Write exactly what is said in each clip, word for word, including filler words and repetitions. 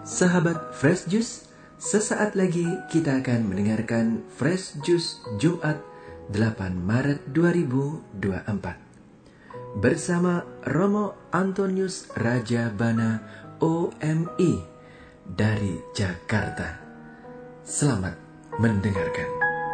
Sahabat Fresh Juice, sesaat lagi kita akan mendengarkan Fresh Juice Jumat delapan Maret dua ribu dua puluh empat bersama Romo Antonius Rajabana O M I dari Jakarta. Selamat mendengarkan.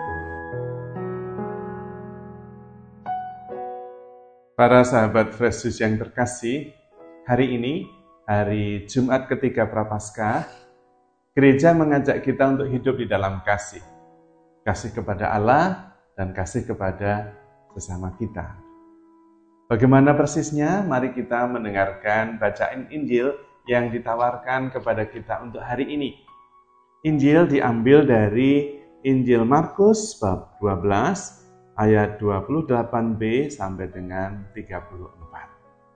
Para sahabat Fresh Juice yang terkasih, hari ini, hari Jumat ketiga Prapaskah, gereja mengajak kita untuk hidup di dalam kasih. Kasih kepada Allah dan kasih kepada sesama kita. Bagaimana persisnya? Mari kita mendengarkan bacaan Injil yang ditawarkan kepada kita untuk hari ini. Injil diambil dari Injil Markus bab dua belas ayat dua puluh delapan b sampai dengan tiga puluh empat.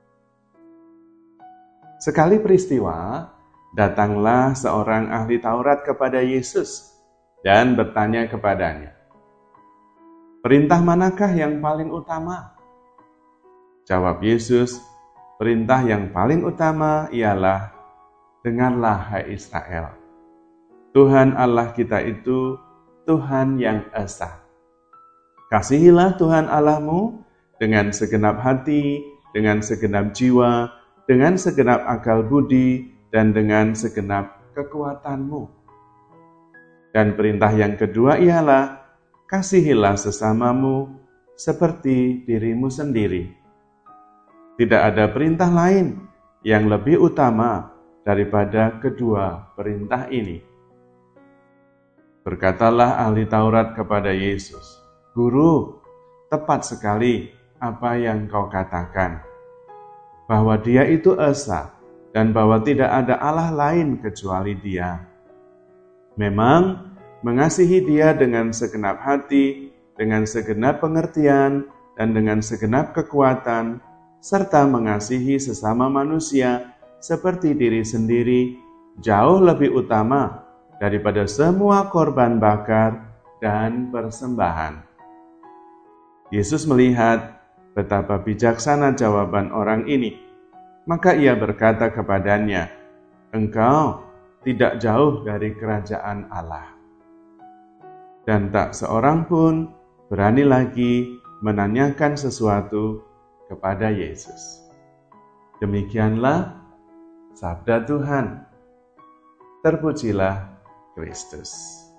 Sekali peristiwa, datanglah seorang ahli Taurat kepada Yesus dan bertanya kepadanya, "Perintah manakah yang paling utama?" Jawab Yesus, "Perintah yang paling utama ialah, dengarlah hai Israel. Tuhan Allah kita itu Tuhan yang esa. Kasihilah Tuhan Allahmu dengan segenap hati, dengan segenap jiwa, dengan segenap akal budi, dan dengan segenap kekuatanmu. Dan perintah yang kedua ialah, kasihilah sesamamu seperti dirimu sendiri. Tidak ada perintah lain yang lebih utama daripada kedua perintah ini." Berkatalah ahli Taurat kepada Yesus, "Guru, tepat sekali apa yang kau katakan, bahwa Dia itu esa dan bahwa tidak ada Allah lain kecuali Dia. Memang mengasihi Dia dengan segenap hati, dengan segenap pengertian, dan dengan segenap kekuatan, serta mengasihi sesama manusia seperti diri sendiri, jauh lebih utama daripada semua korban bakar dan persembahan." Yesus melihat betapa bijaksana jawaban orang ini, maka ia berkata kepadanya, "Engkau tidak jauh dari kerajaan Allah." Dan tak seorang pun berani lagi menanyakan sesuatu kepada Yesus. Demikianlah sabda Tuhan. Terpujilah Kristus.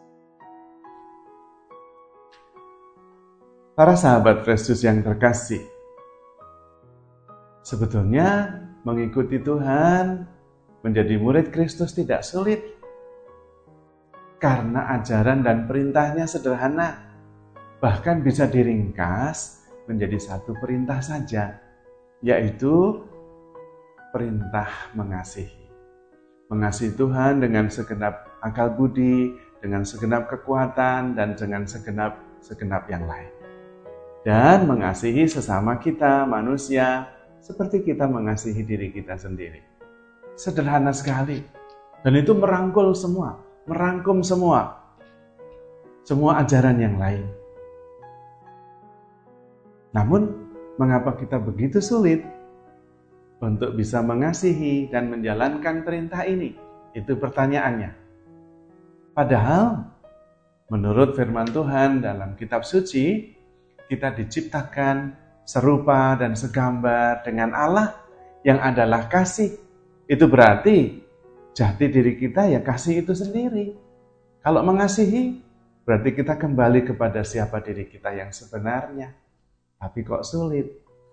Para sahabat Fresh Juice yang terkasih, sebetulnya mengikuti Tuhan, menjadi murid Kristus tidak sulit, karena ajaran dan perintahnya sederhana, bahkan bisa diringkas menjadi satu perintah saja, yaitu perintah mengasihi. Mengasihi Tuhan dengan segenap akal budi, dengan segenap kekuatan, dan dengan segenap segenap yang lain. Dan mengasihi sesama kita, manusia, seperti kita mengasihi diri kita sendiri. Sederhana sekali. Dan itu merangkul semua, merangkum semua, semua ajaran yang lain. Namun, mengapa kita begitu sulit untuk bisa mengasihi dan menjalankan perintah ini? Itu pertanyaannya. Padahal, menurut firman Tuhan dalam kitab suci, kita diciptakan serupa dan segambar dengan Allah yang adalah kasih. Itu berarti jati diri kita ya kasih itu sendiri. Kalau mengasihi, berarti kita kembali kepada siapa diri kita yang sebenarnya. Tapi kok sulit?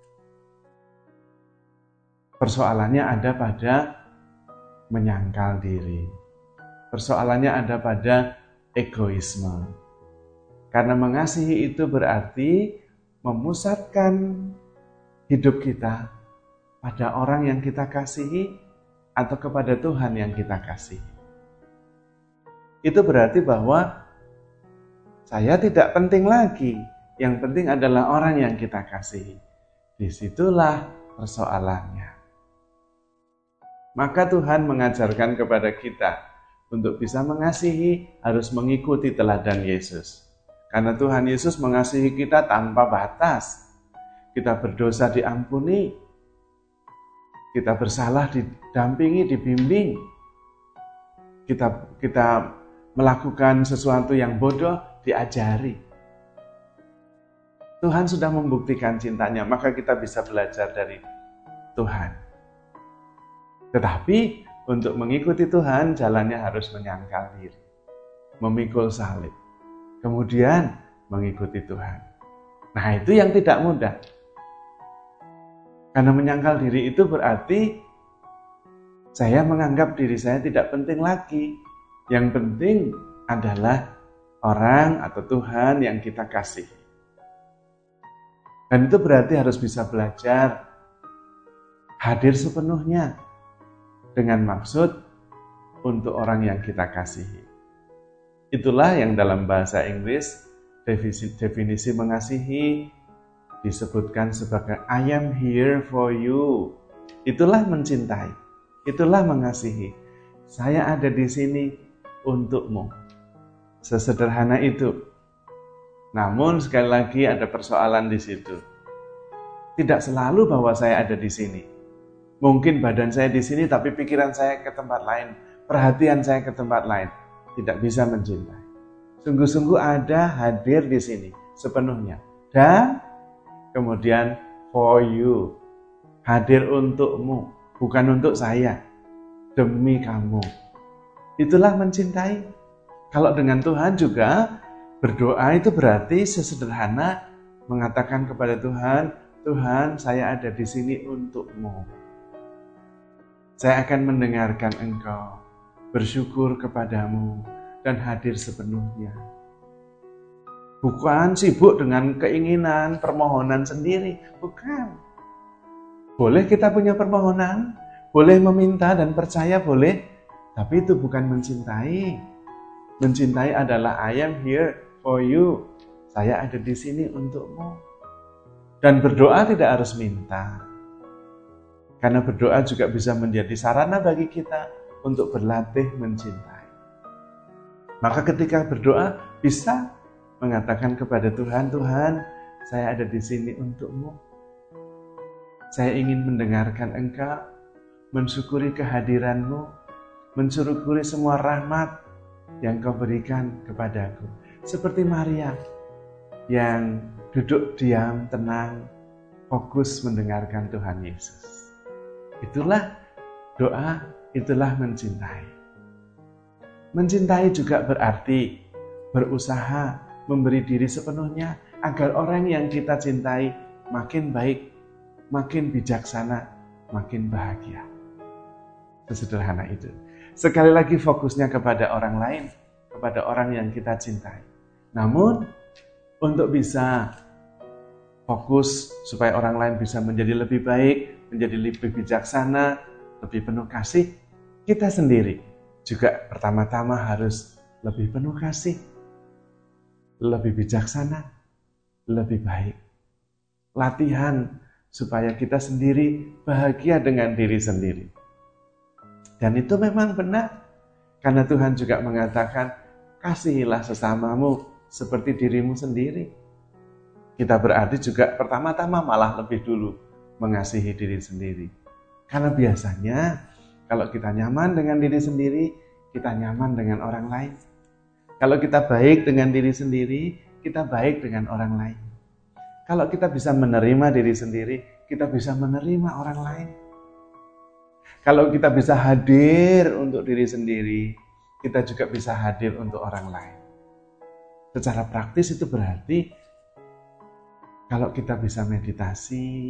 Persoalannya ada pada menyangkal diri. Persoalannya ada pada egoisme. Karena mengasihi itu berarti memusatkan hidup kita pada orang yang kita kasihi atau kepada Tuhan yang kita kasihi. Itu berarti bahwa saya tidak penting lagi. Yang penting adalah orang yang kita kasihi. Disitulah persoalannya. Maka Tuhan mengajarkan kepada kita untuk bisa mengasihi harus mengikuti teladan Yesus. Karena Tuhan Yesus mengasihi kita tanpa batas. Kita berdosa diampuni. Kita bersalah didampingi, dibimbing. Kita kita melakukan sesuatu yang bodoh, diajari. Tuhan sudah membuktikan cintanya, maka kita bisa belajar dari Tuhan. Tetapi untuk mengikuti Tuhan, jalannya harus menyangkal diri, memikul salib, kemudian mengikuti Tuhan. Nah, itu yang tidak mudah. Karena menyangkal diri itu berarti saya menganggap diri saya tidak penting lagi. Yang penting adalah orang atau Tuhan yang kita kasih. Dan itu berarti harus bisa belajar hadir sepenuhnya dengan maksud untuk orang yang kita kasihi. Itulah yang dalam bahasa Inggris definisi, definisi mengasihi disebutkan sebagai I am here for you. Itulah mencintai. Itulah mengasihi. Saya ada di sini untukmu. Sesederhana itu. Namun sekali lagi ada persoalan di situ. Tidak selalu bahwa saya ada di sini. Mungkin badan saya di sini tapi pikiran saya ke tempat lain, perhatian saya ke tempat lain. Tidak bisa mencintai. Sungguh-sungguh ada hadir di sini sepenuhnya. Dan kemudian for you. Hadir untukmu. Bukan untuk saya, demi kamu. Itulah mencintai. Kalau dengan Tuhan juga, berdoa itu berarti sesederhana mengatakan kepada Tuhan, Tuhan, saya ada di sini untukmu. Saya akan mendengarkan Engkau, bersyukur kepadamu, dan hadir sepenuhnya. Bukan sibuk dengan keinginan, permohonan sendiri. Bukan. Boleh kita punya permohonan, boleh meminta dan percaya boleh, tapi itu bukan mencintai. Mencintai adalah I am here for you. Saya ada di sini untukmu. Dan berdoa tidak harus minta. Karena berdoa juga bisa menjadi sarana bagi kita untuk berlatih mencintai. Maka ketika berdoa bisa mengatakan kepada Tuhan, Tuhan, saya ada di sini untukmu. Saya ingin mendengarkan Engkau, mensyukuri kehadiran-Mu, mensyukuri semua rahmat yang Kau berikan kepadaku. Seperti Maria yang duduk diam, tenang, fokus mendengarkan Tuhan Yesus. Itulah doa, itulah mencintai. Mencintai juga berarti berusaha memberi diri sepenuhnya agar orang yang kita cintai makin baik, makin bijaksana, makin bahagia. Sesederhana itu. Sekali lagi fokusnya kepada orang lain, kepada orang yang kita cintai. Namun, untuk bisa fokus supaya orang lain bisa menjadi lebih baik, menjadi lebih bijaksana, lebih penuh kasih, kita sendiri juga pertama-tama harus lebih penuh kasih, lebih bijaksana, lebih baik. Latihan supaya kita sendiri bahagia dengan diri sendiri. Dan itu memang benar. Karena Tuhan juga mengatakan, kasihilah sesamamu seperti dirimu sendiri. Kita berarti juga pertama-tama malah lebih dulu mengasihi diri sendiri. Karena biasanya kalau kita nyaman dengan diri sendiri, kita nyaman dengan orang lain. Kalau kita baik dengan diri sendiri, kita baik dengan orang lain. Kalau kita bisa menerima diri sendiri, kita bisa menerima orang lain. Kalau kita bisa hadir untuk diri sendiri, kita juga bisa hadir untuk orang lain. Secara praktis itu berarti kalau kita bisa meditasi,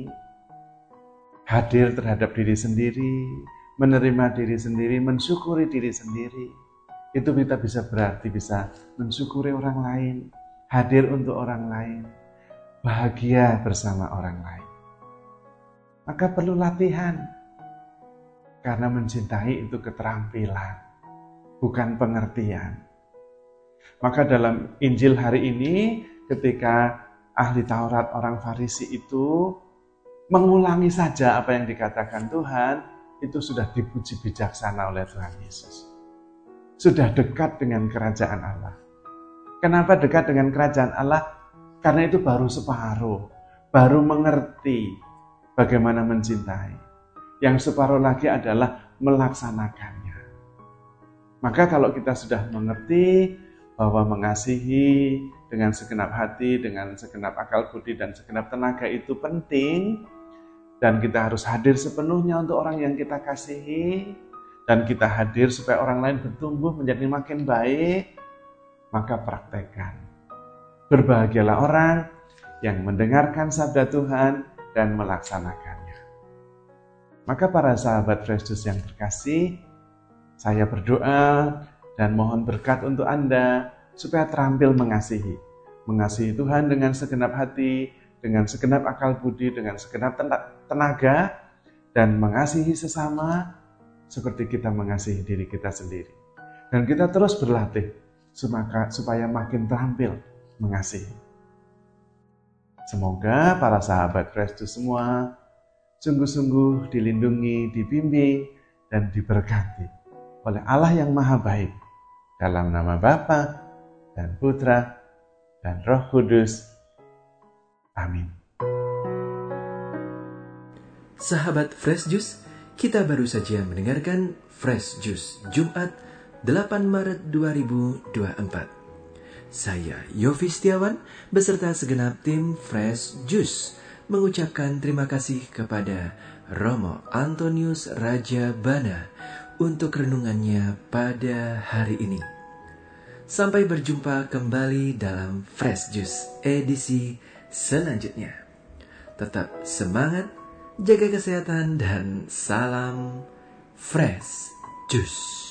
hadir terhadap diri sendiri, menerima diri sendiri, mensyukuri diri sendiri, itu kita bisa berarti bisa mensyukuri orang lain, hadir untuk orang lain, bahagia bersama orang lain. Maka perlu latihan. Karena mencintai itu keterampilan, bukan pengertian. Maka dalam Injil hari ini, ketika ahli Taurat orang Farisi itu mengulangi saja apa yang dikatakan Tuhan, itu sudah dipuji bijaksana oleh Tuhan Yesus. Sudah dekat dengan kerajaan Allah. Kenapa dekat dengan kerajaan Allah? Karena itu baru separuh, baru mengerti bagaimana mencintai. Yang separuh lagi adalah melaksanakannya. Maka kalau kita sudah mengerti bahwa mengasihi dengan segenap hati, dengan segenap akal budi, dan segenap tenaga itu penting, dan kita harus hadir sepenuhnya untuk orang yang kita kasihi, dan kita hadir supaya orang lain bertumbuh menjadi makin baik, maka praktekkan. Berbahagialah orang yang mendengarkan sabda Tuhan dan melaksanakannya. Maka para sahabat Fresh Juice yang terkasih, saya berdoa dan mohon berkat untuk Anda supaya terampil mengasihi. Mengasihi Tuhan dengan segenap hati, dengan segenap akal budi, dengan segenap tenaga, dan mengasihi sesama seperti kita mengasihi diri kita sendiri. Dan kita terus berlatih supaya makin terampil mengasihi. Semoga para sahabat Fresh Juice semua sungguh-sungguh dilindungi, dibimbing, dan diberkati oleh Allah yang Maha Baik, dalam nama Bapa dan Putra dan Roh Kudus. Amin. Sahabat Fresh Juice, kita baru saja mendengarkan Fresh Juice Jumat delapan Maret dua ribu dua puluh empat. Saya Yofi Setiawan beserta segenap tim Fresh Juice mengucapkan terima kasih kepada Romo Antonius Raja Bana untuk renungannya pada hari ini. Sampai berjumpa kembali dalam Fresh Juice edisi selanjutnya. Tetap semangat, jaga kesehatan, dan salam Fresh Juice.